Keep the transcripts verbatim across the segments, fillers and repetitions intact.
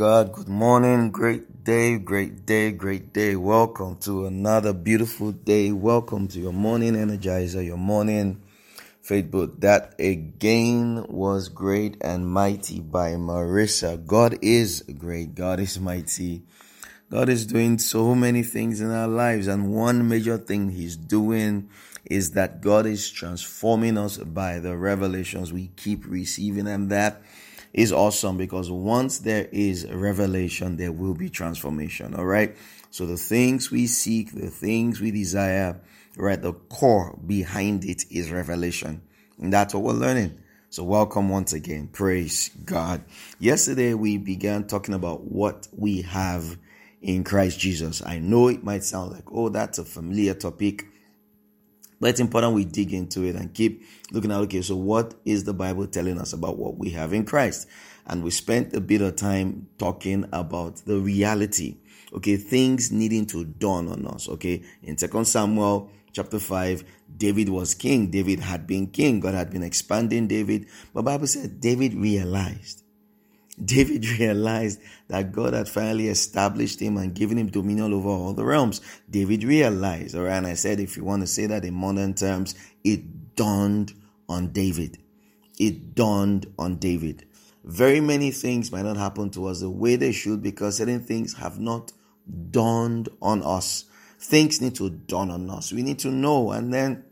God. Good morning. Great day, great day, great day. Welcome to another beautiful day. Welcome to your morning energizer, your morning faith book. That again was Great and Mighty by Marissa. God is great. God is mighty. God is doing so many things in our lives. And one major thing he's doing is that God is transforming us by the revelations we keep receiving. And that is awesome, because once there is a revelation, there will be transformation. All right. So the things we seek, the things we desire, right, the core behind it is revelation. And that's what we're learning. So welcome once again. Praise God. Yesterday we began talking about what we have in Christ Jesus. I know it might sound like, oh, that's a familiar topic, but it's important we dig into it and keep looking at, okay, so what is the Bible telling us about what we have in Christ? And we spent a bit of time talking about the reality, okay, things needing to dawn on us, okay? In Second Samuel chapter five, David was king. David had been king. God had been expanding David. But the Bible said David realized David realized that God had finally established him and given him dominion over all the realms. David realized, all right, and I said, if you want to say that in modern terms, it dawned on David. It dawned on David. Very many things might not happen to us the way they should, because certain things have not dawned on us. Things need to dawn on us. We need to know, and then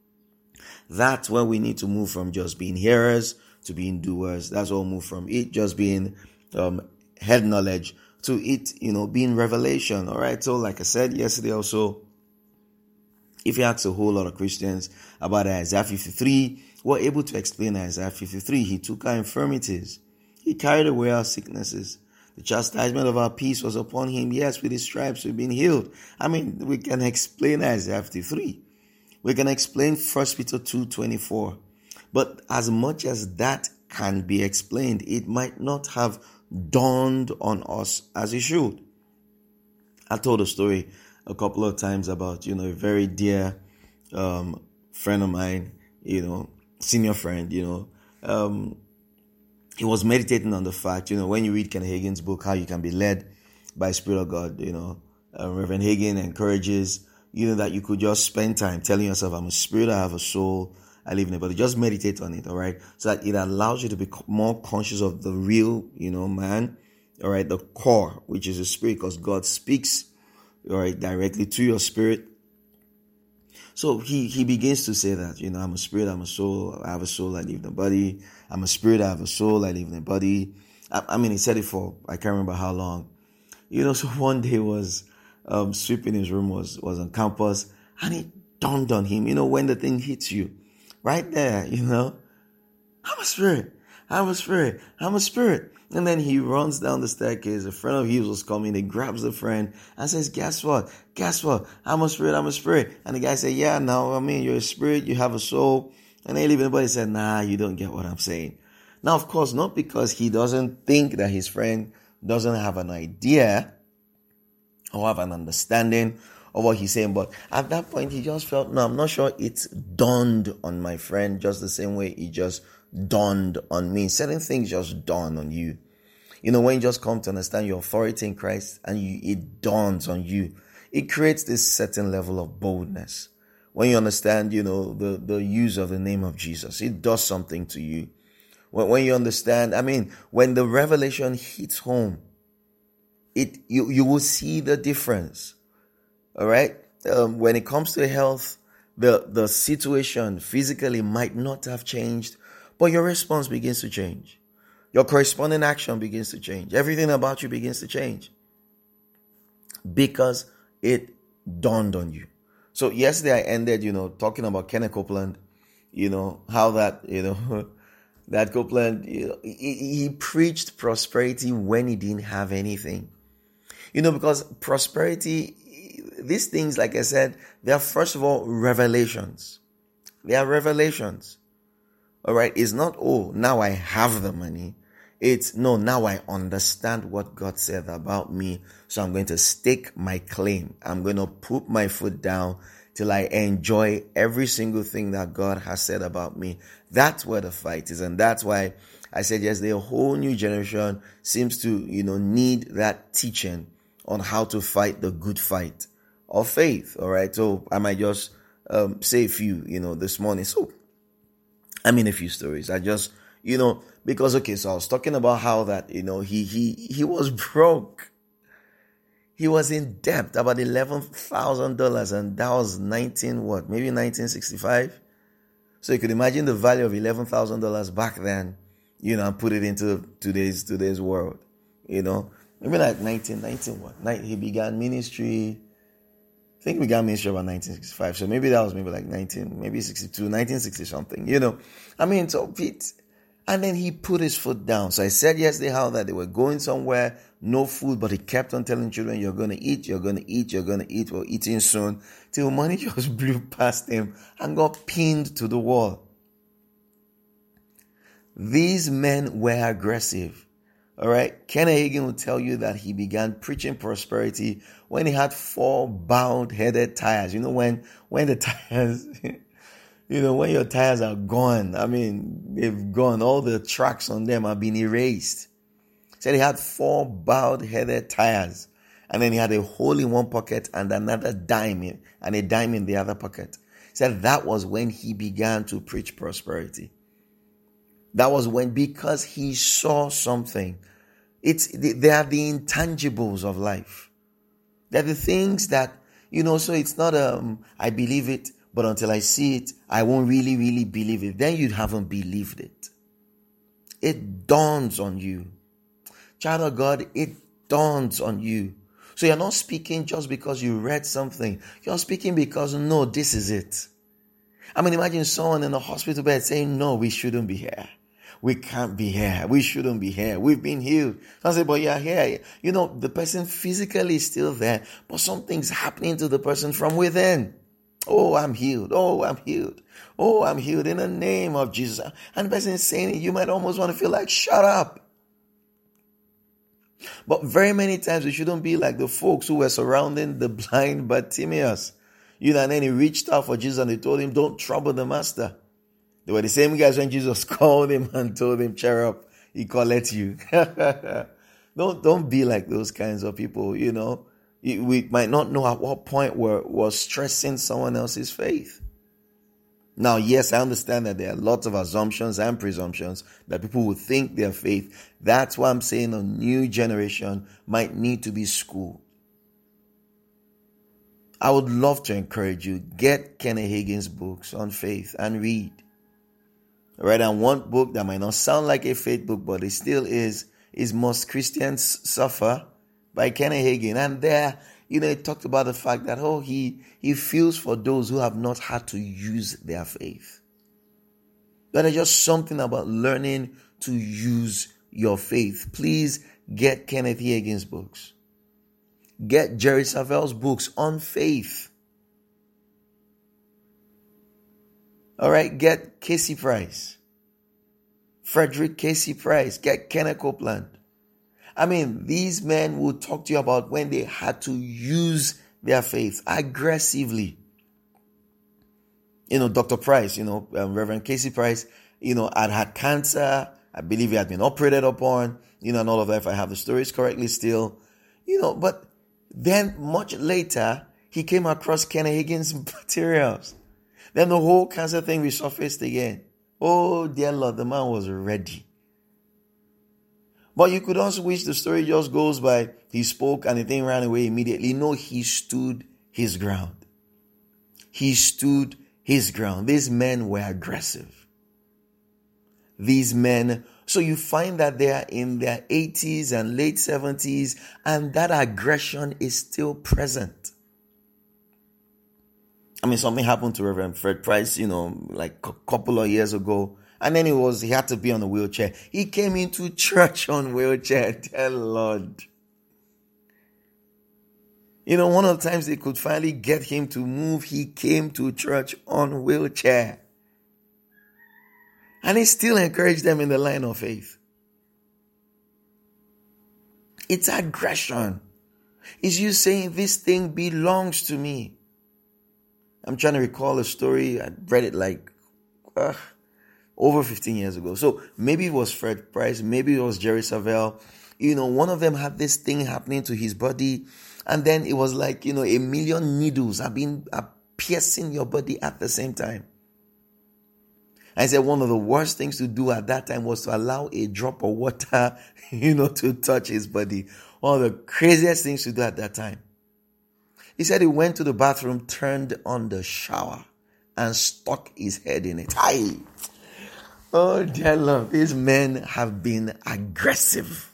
that's where we need to move from just being hearers to being doers. That's all move from it just being um, head knowledge to it, you know, being revelation. All right. So like I said yesterday also, if you ask a whole lot of Christians about Isaiah fifty-three, we're able to explain Isaiah fifty-three. He took our infirmities. He carried away our sicknesses. The chastisement of our peace was upon him. Yes, with his stripes we've been healed. I mean, we can explain Isaiah fifty-three. We can explain First Peter two twenty-four. But as much as that can be explained, it might not have dawned on us as it should. I told a story a couple of times about, you know, a very dear um, friend of mine, you know, senior friend, you know, um, he was meditating on the fact, you know, when you read Ken Hagin's book, How You Can Be Led by the Spirit of God, you know, uh, Reverend Hagin encourages, you know, that you could just spend time telling yourself, I'm a spirit, I have a soul, I live in it, but just meditate on it, all right? So that it allows you to be more conscious of the real, you know, man, all right, the core, which is the spirit, because God speaks, all right, directly to your spirit. So he, he begins to say that, you know, I'm a spirit, I'm a soul, I have a soul, I live in a body. I'm a spirit, I have a soul, I live in a body. I, I mean, he said it for, I can't remember how long. You know, so one day was, um, sweeping his room, was, was on campus, and it dawned on him, you know, when the thing hits you. Right there, you know, I'm a spirit, I'm a spirit, I'm a spirit. And then he runs down the staircase. A friend of his was coming. He grabs the friend and says, guess what? Guess what? I'm a spirit, I'm a spirit. And the guy said, yeah, no, I mean, you're a spirit, you have a soul. And then everybody said, nah, you don't get what I'm saying. Now, of course, not because he doesn't think that his friend doesn't have an idea or have an understanding of what he's saying, but at that point he just felt, no, I'm not sure it's dawned on my friend just the same way it just dawned on me. Certain things just dawn on you. You know, when you just come to understand your authority in Christ and you, it dawns on you, it creates this certain level of boldness. When you understand, you know, the, the use of the name of Jesus, it does something to you. When, when you understand, I mean, when the revelation hits home, it you, you will see the difference. All right. Um, when it comes to health, the, the situation physically might not have changed, but your response begins to change. Your corresponding action begins to change. Everything about you begins to change because it dawned on you. So yesterday I ended, you know, talking about Kenneth Copeland, you know, how that, you know, that Copeland, you know, he, he preached prosperity when he didn't have anything. You know, because prosperity, these things, like I said, they are first of all revelations. They are revelations. All right. It's not, oh, now I have the money. It's no, now I understand what God said about me. So I'm going to stake my claim. I'm going to put my foot down till I enjoy every single thing that God has said about me. That's where the fight is. And that's why I said yesterday, a whole new generation seems to, you know, need that teaching on how to fight the good fight of faith. All right. So I might just um, say a few, you know, this morning. So, I mean, a few stories. I just, you know, because, okay, so I was talking about how that, you know, he, he, he was broke. He was in debt about eleven thousand dollars, and that was nineteen, what, maybe nineteen sixty-five? So you could imagine the value of eleven thousand dollars back then, you know, and put it into today's today's world, you know. Maybe like nineteen, nineteen what? He began ministry, I think he began ministry about nineteen sixty-five. So maybe that was maybe like nineteen, maybe sixty-two, nineteen sixty something, you know. I mean, so Pete, and then he put his foot down. So I said yesterday how that they were going somewhere, no food, but he kept on telling children, you're going to eat, you're going to eat, you're going to eat, we're eating soon, till money just blew past him and got pinned to the wall. These men were aggressive. All right. Kenneth Hagin will tell you that he began preaching prosperity when he had four bowed-headed tires. You know, when, when the tires... You know, when your tires are gone, I mean, they've gone, all the tracks on them have been erased. Said he had four bowed-headed tires, and then he had a hole in one pocket and another dime in, and a dime in the other pocket. Said that was when he began to preach prosperity. That was when, because he saw something. It's, they are the intangibles of life. They're the things that, you know, so it's not, um, I believe it, but until I see it, I won't really, really believe it. Then you haven't believed it. It dawns on you. Child of God, it dawns on you. So you're not speaking just because you read something. You're speaking because, no, this is it. I mean, imagine someone in a hospital bed saying, no, we shouldn't be here. We can't be here. We shouldn't be here. We've been healed. So I say, but you're here. You know, the person physically is still there, but something's happening to the person from within. Oh, I'm healed. Oh, I'm healed. Oh, I'm healed in the name of Jesus. And the person is saying it, you might almost want to feel like, shut up. But very many times we shouldn't be like the folks who were surrounding the blind Bartimaeus. You know, and then he reached out for Jesus and they told him, don't trouble the master. They were the same guys when Jesus called him and told him, cheer up, he calleth you. don't, don't be like those kinds of people, you know. We might not know at what point we're, we're stressing someone else's faith. Now, yes, I understand that there are lots of assumptions and presumptions that people will think their faith. That's why I'm saying a new generation might need to be schooled. I would love to encourage you, get Kenneth Hagin's books on faith and read. All right, and one book that might not sound like a faith book, but it still is, is Must Christians Suffer? By Kenneth Hagin. And there, you know, it talked about the fact that, oh, he, he feels for those who have not had to use their faith. That is just something about learning to use your faith. Please get Kenneth Hagin's books. Get Jerry Savelle's books on faith. All right, get Casey Price. Frederick Casey Price. Get Kenneth Copeland. I mean, these men will talk to you about when they had to use their faith aggressively. You know, Doctor Price, you know, um, Reverend Casey Price, you know, had had cancer. I believe he had been operated upon, you know, and all of that, if I have the stories correctly still. You know, but then much later, he came across Kenneth Hagin's materials. Then the whole cancer thing resurfaced again. Oh, dear Lord, the man was ready. But you could also wish the story just goes by, he spoke and the thing ran away immediately. No, he stood his ground. He stood his ground. These men were aggressive. These men, so you find that they are in their eighties and late seventies, and that aggression is still present. I mean, something happened to Reverend Fred Price, you know, like a couple of years ago. And then he was, he had to be on a wheelchair. He came into church on wheelchair. Dear Lord. You know, one of the times they could finally get him to move, he came to church on wheelchair. And he still encouraged them in the line of faith. It's aggression. It's you saying, this thing belongs to me. I'm trying to recall a story. I read it like, uh, over fifteen years ago. So maybe it was Fred Price, maybe it was Jerry Savelle. You know, one of them had this thing happening to his body, and then it was like, you know, a million needles have been are piercing your body at the same time. I said one of the worst things to do at that time was to allow a drop of water, you know, to touch his body. One of the craziest things to do at that time. He said he went to the bathroom, turned on the shower, and stuck his head in it. Aye. Oh, dear Lord, these men have been aggressive.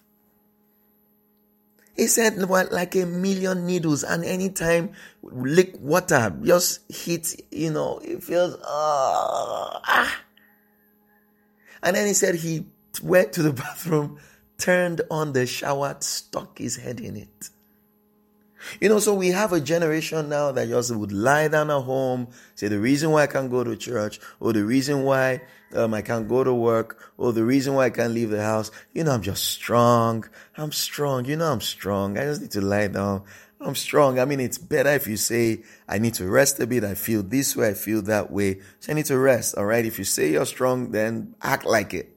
He said, well, like a million needles, and anytime lick water just hit, you know, it feels, uh, ah. And then he said he went to the bathroom, turned on the shower, stuck his head in it. You know, so we have a generation now that just would lie down at home, say the reason why I can't go to church, or the reason why um, I can't go to work, or the reason why I can't leave the house. You know, I'm just strong. I'm strong. You know, I'm strong. I just need to lie down. I'm strong. I mean, it's better if you say, I need to rest a bit. I feel this way. I feel that way. So I need to rest. All right. If you say you're strong, then act like it.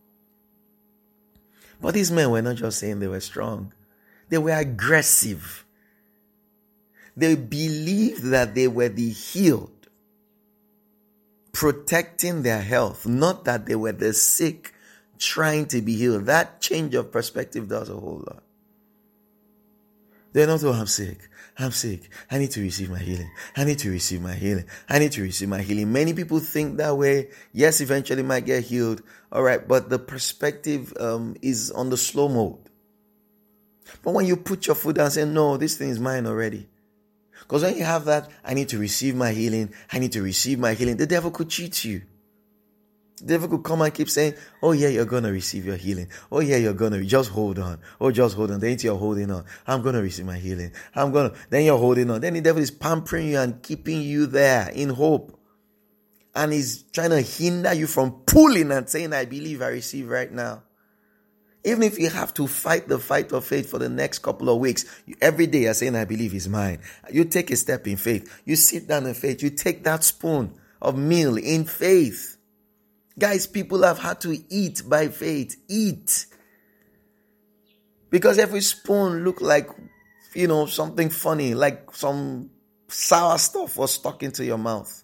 But these men were not just saying they were strong. They were aggressive. They believed that they were the healed, protecting their health, not that they were the sick trying to be healed. That change of perspective does a whole lot. They're not, oh, I'm sick. I'm sick. I need to receive my healing. I need to receive my healing. I need to receive my healing. Many people think that way. Yes, eventually might get healed. All right, but the perspective um, is on the slow mode. But when you put your foot down and say, no, this thing is mine already. Because when you have that, I need to receive my healing. I need to receive my healing. The devil could cheat you. The devil could come and keep saying, oh yeah, you're going to receive your healing. Oh yeah, you're going to, just hold on. Oh, just hold on. Then you're holding on. I'm going to receive my healing. I'm going to, then you're holding on. Then the devil is pampering you and keeping you there in hope. And he's trying to hinder you from pulling and saying, I believe I receive right now. Even if you have to fight the fight of faith for the next couple of weeks, you, every day you're saying, I believe is mine. You take a step in faith. You sit down in faith. You take that spoon of meal in faith. Guys, people have had to eat by faith. Eat. Because every spoon looked like, you know, something funny, like some sour stuff was stuck into your mouth.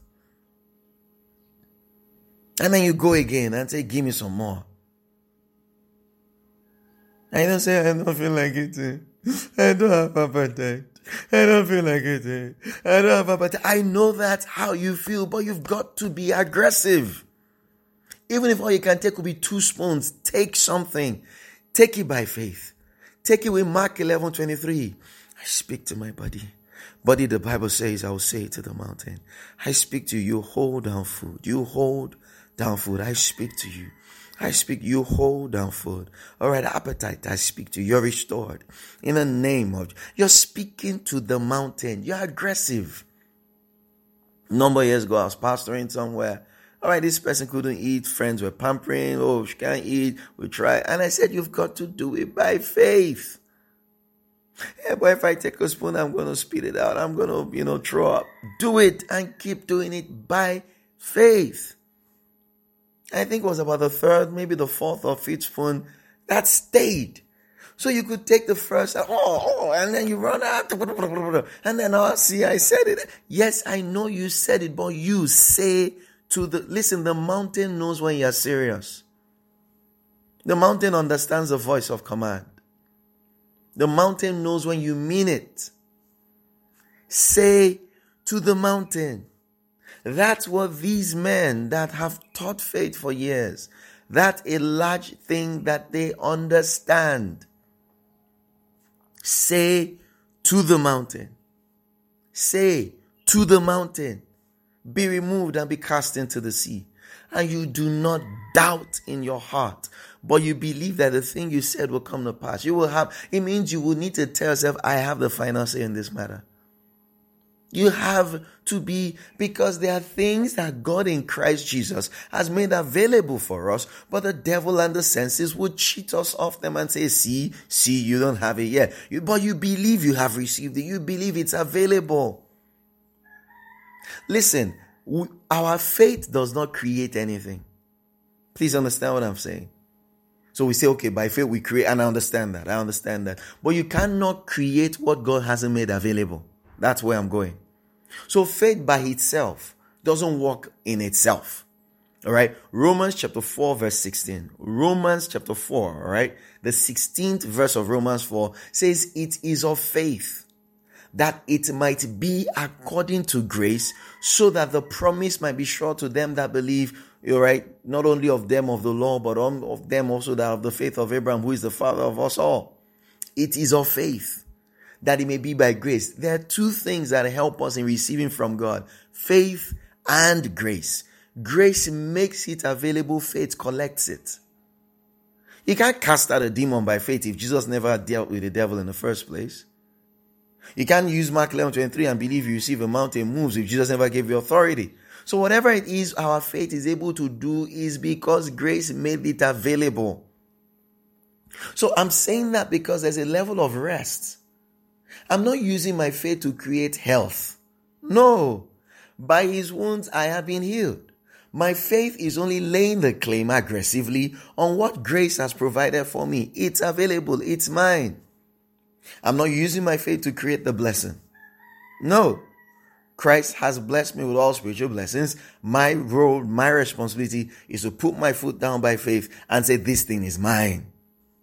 And then you go again and say, give me some more. I don't say, I don't feel like eating. I don't have appetite. I don't feel like eating. I don't have appetite. I know that's how you feel, but you've got to be aggressive. Even if all you can take will be two spoons, take something. Take it by faith. Take it with Mark eleven twenty-three. I speak to my body. Body, the Bible says, I will say to the mountain. I speak to you. You hold down food. You hold down food. I speak to you. I speak, you hold down food. All right, appetite, I speak to you. You're restored. In the name of, you're speaking to the mountain. You're aggressive. A number of years ago, I was pastoring somewhere. All right, this person couldn't eat. Friends were pampering. Oh, she can't eat. We try. And I said, you've got to do it by faith. Yeah, but if I take a spoon, I'm going to spit it out. I'm going to, you know, throw up. Do it and keep doing it by faith. I think it was about the third, maybe the fourth or fifth spoon that stayed. So you could take the first, oh, oh, and then you run out, and then, oh, see, I said it. Yes, I know you said it, but you say to the, listen, the mountain knows when you're serious. The mountain understands the voice of command. The mountain knows when you mean it. Say to the mountain. That's what these men that have taught faith for years, that's a large thing that they understand. Say to the mountain. Say to the mountain. Be removed and be cast into the sea. And you do not doubt in your heart, but you believe that the thing you said will come to pass. You will have, it means you will need to tell yourself, I have the final say in this matter. You have to be, because there are things that God in Christ Jesus has made available for us, but the devil and the senses would cheat us off them and say, see, see, you don't have it yet. You, but you believe you have received it. You believe it's available. Listen, we, our faith does not create anything. Please understand what I'm saying. So we say, okay, by faith we create, and I understand that. I understand that. But you cannot create what God hasn't made available. That's where I'm going. So faith by itself doesn't work in itself. All right. Romans chapter four, verse sixteen. Romans chapter four, all right. The sixteenth verse of Romans four says, it is of faith that it might be according to grace, so that the promise might be sure to them that believe. All right. Not only of them of the law, but of them also that of the faith of Abraham, who is the father of us all. It is of faith that it may be by grace. There are two things that help us in receiving from God: faith and grace. Grace makes it available. Faith collects it. You can't cast out a demon by faith if Jesus never dealt with the devil in the first place. You can't use Mark eleven twenty-three and believe you receive a mountain moves if Jesus never gave you authority. So whatever it is our faith is able to do is because grace made it available. So I'm saying that because there's a level of rest. I'm not using my faith to create health. No. By his wounds I have been healed. My faith is only laying the claim aggressively on what grace has provided for me. It's available. It's mine. I'm not using my faith to create the blessing. No. Christ has blessed me with all spiritual blessings. My role, my responsibility is to put my foot down by faith and say, this thing is mine.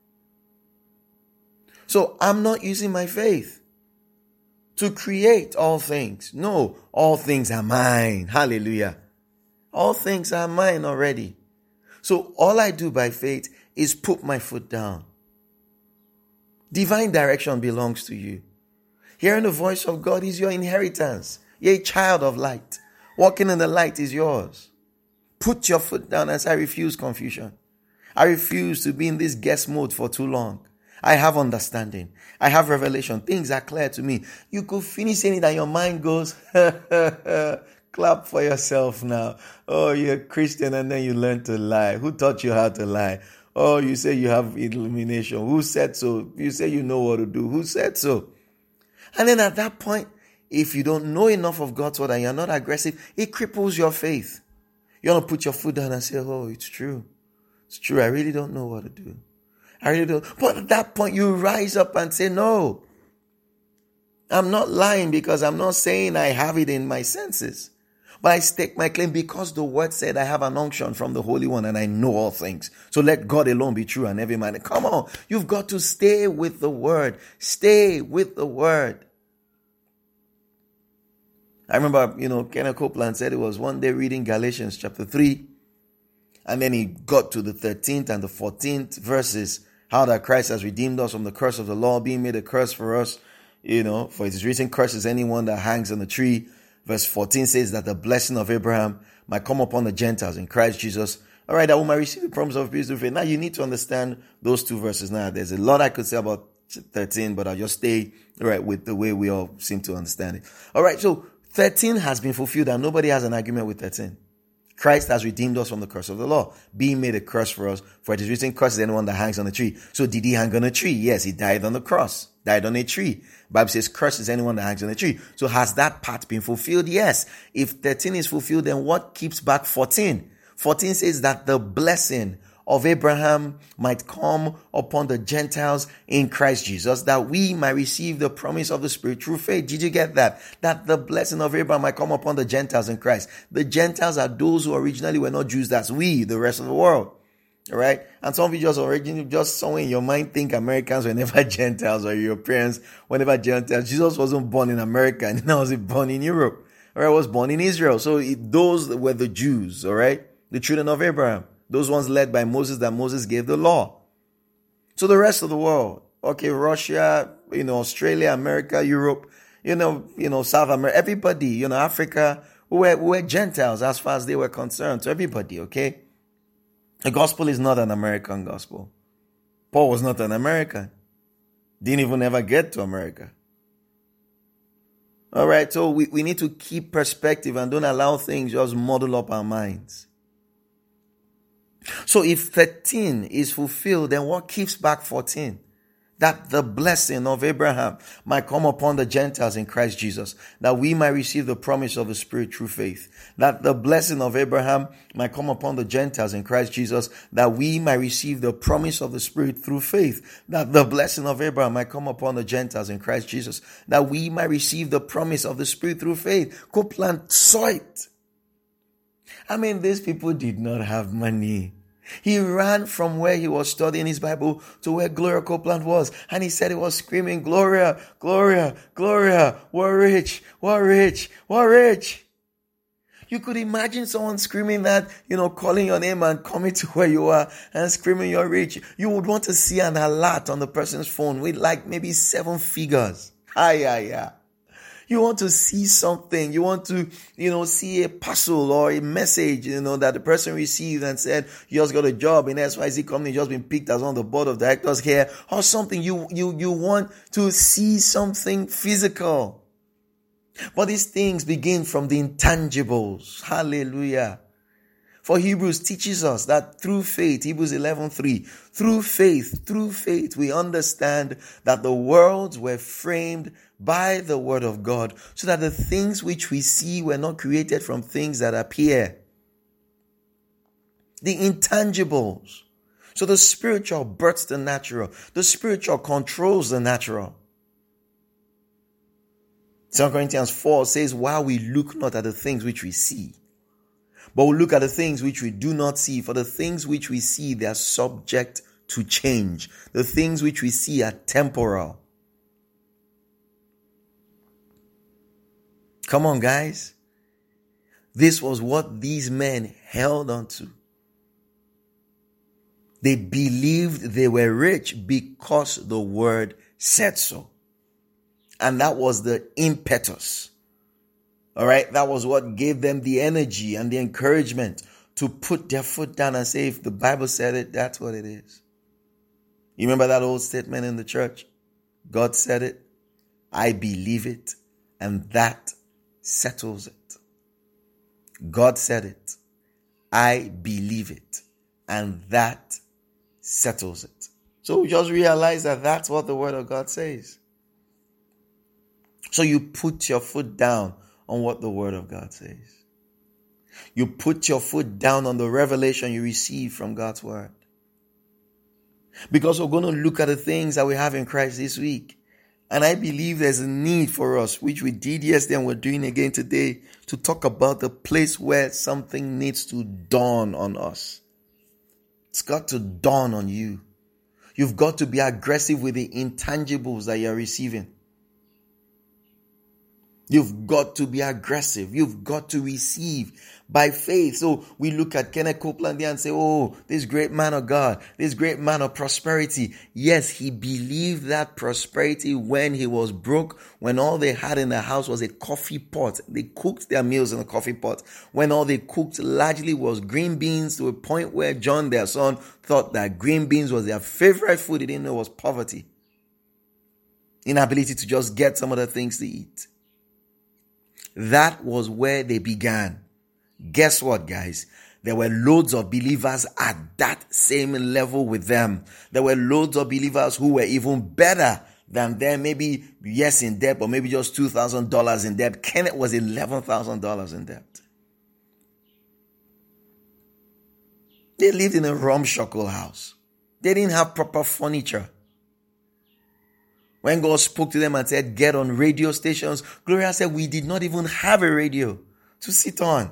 So I'm not using my faith to create all things. No, all things are mine. Hallelujah. All things are mine already. So all I do by faith is put my foot down. Divine direction belongs to you. Hearing the voice of God is your inheritance. You're a child of light. Walking in the light is yours. Put your foot down and say, I refuse confusion. I refuse to be in this guess mode for too long. I have understanding. I have revelation. Things are clear to me. You could finish saying it and your mind goes, clap for yourself now. Oh, you're a Christian and then you learn to lie. Who taught you how to lie? Oh, you say you have illumination. Who said so? You say you know what to do. Who said so? And then at that point, if you don't know enough of God's word and you're not aggressive, it cripples your faith. You want to put your foot down and say, oh, it's true. It's true. I really don't know what to do. I really don't. But at that point, you rise up and say, no, I'm not lying because I'm not saying I have it in my senses. But I stake my claim because the word said I have an unction from the Holy One and I know all things. So let God alone be true and every man. Come on. You've got to stay with the word. Stay with the word. I remember, you know, Kenneth Copeland said it was one day reading Galatians chapter three. And then he got to the thirteenth and the fourteenth verses. How that Christ has redeemed us from the curse of the law, being made a curse for us. You know, for it is written, cursed is anyone that hangs on the tree. Verse fourteen says that the blessing of Abraham might come upon the Gentiles in Christ Jesus. All right, that we might receive the promise of peace through faith. Now you need to understand those two verses. Now there's a lot I could say about thirteen, but I'll just stay right with the way we all seem to understand it. All right, so thirteen has been fulfilled and nobody has an argument with thirteen. Christ has redeemed us from the curse of the law, being made a curse for us. For it is written, cursed is anyone that hangs on a tree. So did he hang on a tree? Yes, he died on the cross, died on a tree. Bible says, cursed is anyone that hangs on a tree. So has that part been fulfilled? Yes. If thirteen is fulfilled, then what keeps back fourteen? fourteen says that the blessing of Abraham might come upon the Gentiles in Christ Jesus, that we might receive the promise of the Spirit through faith. Did you get that? That the blessing of Abraham might come upon the Gentiles in Christ. The Gentiles are those who originally were not Jews. That's we, the rest of the world. All right? And some of you just originally, just somewhere in your mind think Americans were never Gentiles or Europeans were never Gentiles. Jesus wasn't born in America and now was born in Europe. All right? He was born in Israel. So it, those were the Jews, all right? The children of Abraham. Those ones led by Moses, that Moses gave the law. So the rest of the world, okay, Russia, you know, Australia, America, Europe, you know, you know, South America, everybody, you know, Africa, who were, who were Gentiles as far as they were concerned. So everybody, okay? The gospel is not an American gospel. Paul was not an American. Didn't even ever get to America. All right, so we, we need to keep perspective and don't allow things just muddle up our minds. So if thirteen is fulfilled, then what keeps back fourteen? that the blessing of Abraham might come upon the Gentiles in Christ Jesus, that we might receive the promise of the Spirit through faith. That the blessing of Abraham might come upon the Gentiles in Christ Jesus, that we might receive the promise of the Spirit through faith. That the blessing of Abraham might come upon the Gentiles in Christ Jesus, that we might receive the promise of the Spirit through faith. Copeland saw it. I mean, these people did not have money. He ran from where he was studying his Bible to where Gloria Copeland was. And he said he was screaming, Gloria, Gloria, Gloria, we're rich, we're rich, we're rich. You could imagine someone screaming that, you know, calling your name and coming to where you are and screaming you're rich. You would want to see an alert on the person's phone with like maybe seven figures. Ah, yeah, yeah. You want to see something. You want to, you know, see a parcel or a message, you know, that the person received and said, you just got a job in X Y Z company, just been picked as on the board of directors here or something. You, you, you want to see something physical. But these things begin from the intangibles. Hallelujah. For Hebrews teaches us that through faith, Hebrews eleven three, through faith, through faith, we understand that the worlds were framed by the word of God, so that the things which we see were not created from things that appear. The intangibles. So the spiritual births the natural. The spiritual controls the natural. Second Corinthians four says, while we look not at the things which we see, but we look at the things which we do not see. For the things which we see, they are subject to change. The things which we see are temporal. Come on, guys. This was what these men held on to. They believed they were rich because the word said so. And that was the impetus. All right. That was what gave them the energy and the encouragement to put their foot down and say, if the Bible said it, that's what it is. You remember that old statement in the church? God said it. I believe it. And that settles it. God said it. I believe it. And that settles it. So we just realize that that's what the word of God says. So you put your foot down on what the word of God says. You put your foot down on the revelation you receive from God's word. Because we're going to look at the things that we have in Christ this week. And I believe there's a need for us, which we did yesterday and we're doing again today, to talk about the place where something needs to dawn on us. It's got to dawn on you. You've got to be aggressive with the intangibles that you're receiving. You've got to be aggressive. You've got to receive by faith. So we look at Kenneth Copeland there and say, oh, this great man of God, this great man of prosperity. Yes, he believed that prosperity when he was broke, when all they had in the house was a coffee pot. They cooked their meals in a coffee pot. When all they cooked largely was green beans, to a point where John, their son, thought that green beans was their favorite food. He didn't know it was poverty. Inability to just get some other things to eat. That was where they began. Guess what, guys? There were loads of believers at that same level with them. There were loads of believers who were even better than them. Maybe, yes, in debt, but maybe just two thousand dollars in debt. Kenneth was eleven thousand dollars in debt. They lived in a ramshackle house. They didn't have proper furniture. When God spoke to them and said, get on radio stations, Gloria said, we did not even have a radio to sit on.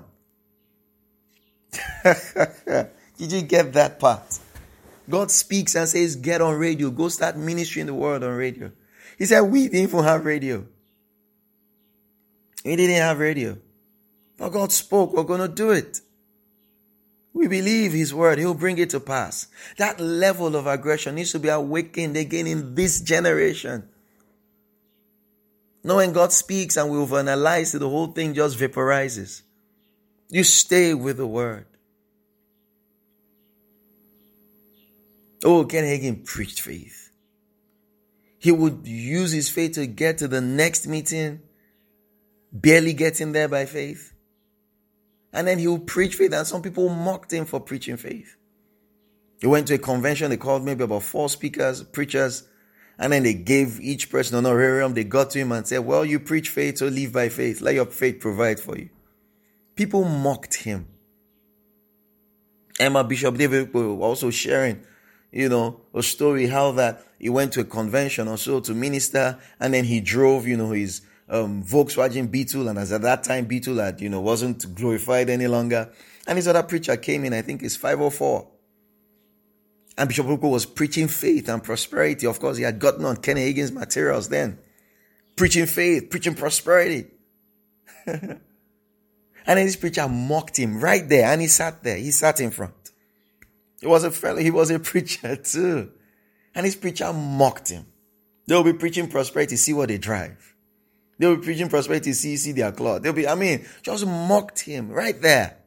Did you get that part? God speaks and says, get on radio. Go start ministering the word on radio. He said, we didn't even have radio. We didn't have radio. But God spoke, we're going to do it. We believe his word. He'll bring it to pass. That level of aggression needs to be awakened again in this generation. Now when God speaks and we overanalyze it, the whole thing just vaporizes. You stay with the word. Oh, Ken Hagin preached faith. He would use his faith to get to the next meeting, barely getting there by faith. And then he would preach faith, and some people mocked him for preaching faith. He went to a convention, they called maybe about four speakers, preachers, And then they gave each person honorarium. They got to him and said, well, you preach faith, so live by faith. Let your faith provide for you. People mocked him. Emma Bishop David was also sharing, you know, a story how that he went to a convention or so to minister, and then he drove, you know, his um, Volkswagen Beetle, and as at that time Beetle had, you know, wasn't glorified any longer. And this other preacher came in, I think it's five oh four. And Bishop Oyedepo was preaching faith and prosperity. Of course, he had gotten on Kenny Higgins materials then. Preaching faith, preaching prosperity. And then this preacher mocked him right there. And he sat there. He sat in front. He was a fellow. He was a preacher too. And this preacher mocked him. They'll be preaching prosperity. See what they drive. They'll be preaching prosperity. See, see their cloth. They'll be, I mean, just mocked him right there.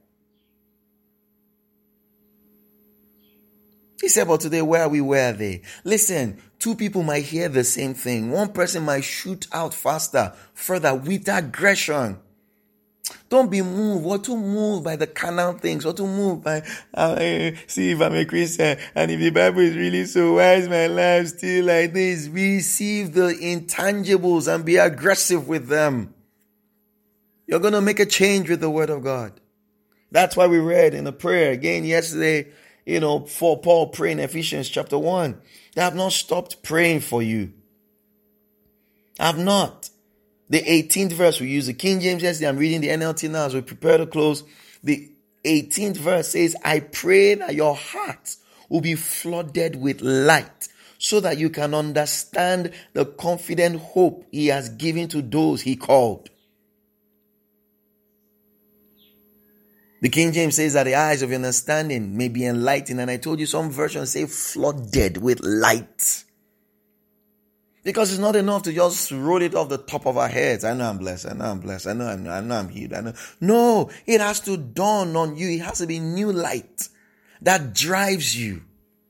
He said, but today, where are we? Where are they? Listen, two people might hear the same thing. One person might shoot out faster, further with aggression. Don't be moved or too moved by the carnal things or too moved by, uh, see if I'm a Christian and if the Bible is really so, why is my life still like this? Receive the intangibles and be aggressive with them. You're going to make a change with the word of God. That's why we read in the prayer again yesterday, you know, for Paul praying Ephesians chapter one. I have not stopped praying for you. I have not. The eighteenth verse, we use the King James yesterday. I'm reading the N L T now as we prepare to close. The eighteenth verse says, I pray that your heart will be flooded with light so that you can understand the confident hope he has given to those he called. The King James says that the eyes of your understanding may be enlightened. And I told you some versions say flooded with light. Because it's not enough to just roll it off the top of our heads. I know I'm blessed. I know I'm blessed. I know I'm, I know I'm healed. I know. No, it has to dawn on you. It has to be new light that drives you.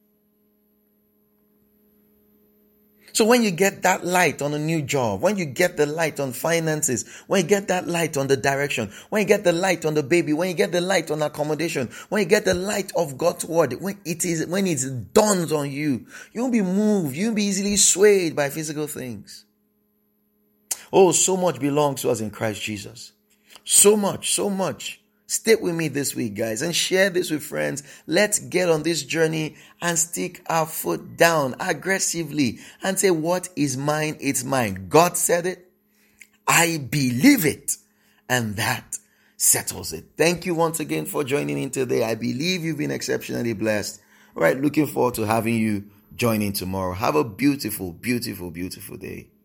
So when you get that light on a new job, when you get the light on finances, when you get that light on the direction, when you get the light on the baby, when you get the light on accommodation, when you get the light of God's word, when it is, when it dawns on you, you won't be moved. You won't be easily swayed by physical things. Oh, so much belongs to us in Christ Jesus. So much, so much. Stay with me this week, guys, and share this with friends. Let's get on this journey and stick our foot down aggressively and say, what is mine? It's mine. God said it. I believe it. And that settles it. Thank you once again for joining in today. I believe you've been exceptionally blessed. All right, looking forward to having you join in tomorrow. Have a beautiful, beautiful, beautiful day.